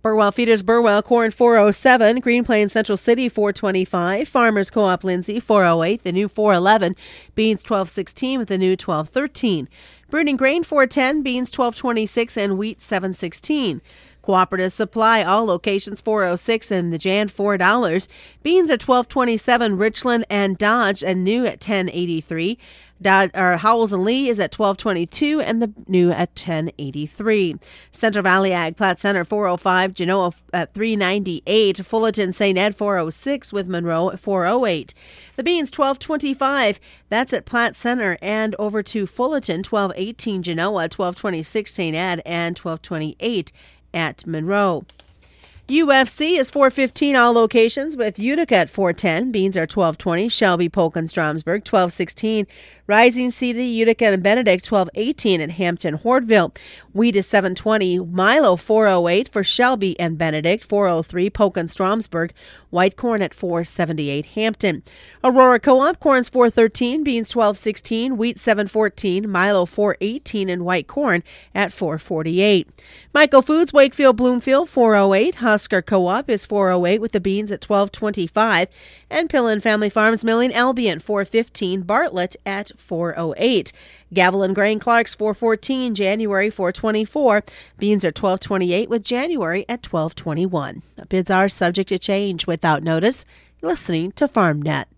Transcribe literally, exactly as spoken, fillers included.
Burwell Feeders Burwell corn four oh seven, Green Plains Central City four twenty-five, Farmers Co-op Lindsay four oh eight, the new four eleven, beans twelve sixteen with the new twelve thirteen. Breeding grain four ten, beans twelve twenty-six and wheat seven sixteen. Cooperative Supply, all locations four oh six and the Jan four dollars. Beans are twelve twenty-seven, Richland and Dodge and new at ten eighty-three. Dod- or Howells and Lee is at twelve twenty-two and the new at ten eighty-three. Central Valley Ag Platte Center four oh five, Genoa at three ninety-eight, Fullerton Saint Ed four oh six with Monroe at four oh eight. The beans twelve twenty-five, that's at Platte Center, and over to Fullerton twelve eighteen Genoa, twelve twenty-six Saint Ed and twelve twenty-eight at Monroe. U F C is four fifteen all locations with Utica at four ten. Beans are twelve twenty. Shelby, Polk, and Stromsburg twelve sixteen. Rising City, Utica, and Benedict twelve eighteen at Hampton, Hortville. Wheat is seven twenty. Milo four oh eight for Shelby and Benedict. four oh three Polk and Stromsburg. White corn at four seventy-eight Hampton. Aurora Co-op corn's four thirteen. Beans twelve sixteen. Wheat seven fourteen. Milo four eighteen and white corn at four forty-eight. Michael Foods Wakefield Bloomfield four oh eight. Husker Co-op is four oh eight with the beans at twelve twenty-five. And Pillin Family Farms Milling Albion four fifteen. Bartlett at four oh eight. Gavilan Grain Clark's four fourteen, January four twenty-four. Beans are twelve twenty-eight with January at twelve twenty-one. Bids are subject to change without notice. You're listening to FarmNet.